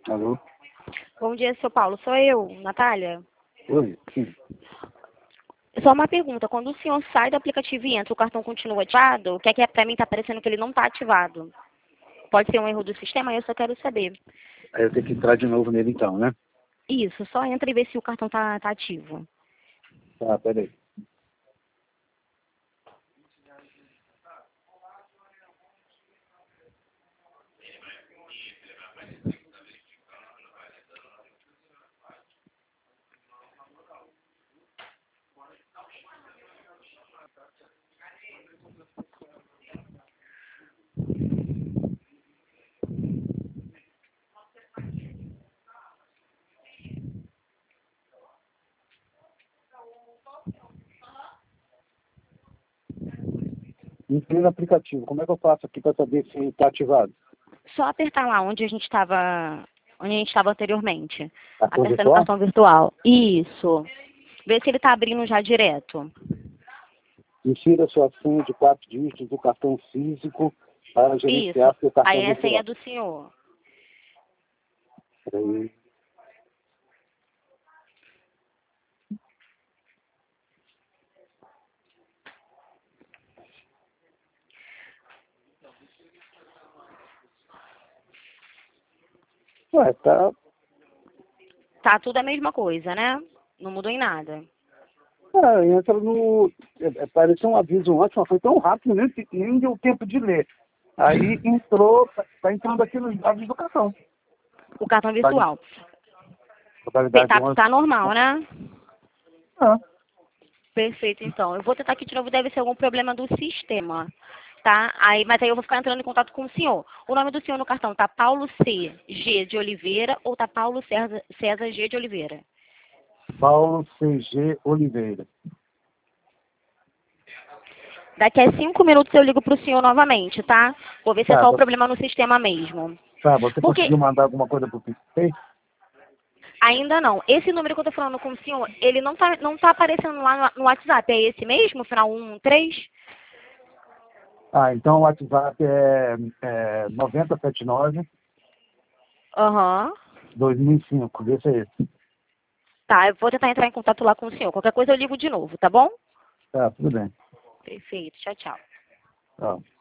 Alô? Bom dia, seu Paulo. Sou eu, Natália. Oi, sim. Só uma pergunta. Quando o senhor sai do aplicativo e entra, o cartão continua ativado? O que é pra mim tá parecendo que ele não tá ativado? Pode ser um erro do sistema, eu só quero saber. Aí eu tenho que entrar de novo nele então, né? Isso, só entra e vê se o cartão tá ativo. Tá, peraí. Entrei no aplicativo. Como é que eu faço aqui para saber se está ativado? Só apertar lá onde a gente estava anteriormente. Cartão Apertando o virtual? cartão virtual. Isso. Vê se ele tá abrindo já direto. Insira sua senha de 4 dígitos do cartão físico para gerenciar Isso. seu cartão Aí é a virtual. senha do senhor. Peraí. Ué, tá. Tá tudo a mesma coisa, né? Não mudou em nada. Entra no. Apareceu um aviso antes, mas foi tão rápido, nem deu tempo de ler. Aí entrou, tá entrando aqui nos dados do cartão. O cartão virtual. Totalidade Tá, 11. tá normal, né? Ah, Perfeito, então. Eu vou tentar aqui de novo, deve ser algum problema do sistema, tá? Mas aí eu vou ficar entrando em contato com o senhor. O nome do senhor no cartão tá Paulo C. G de Oliveira ou tá Paulo César G de Oliveira? Paulo CG Oliveira. Daqui a 5 minutos eu ligo pro senhor novamente, tá? Vou ver se é Tá, só o problema no sistema mesmo. você Porque conseguiu mandar alguma coisa pro PicPay? ainda não. Esse número que eu tô falando com o senhor, ele não tá aparecendo lá no WhatsApp. É esse mesmo, final 113? Ah, então o WhatsApp é 9079 Aham. 2005. Vê se é esse. Tá, eu vou tentar entrar em contato lá com o senhor. Qualquer coisa eu ligo de novo, tá bom? Tá, tudo bem. Perfeito. Tchau, tchau. Tá.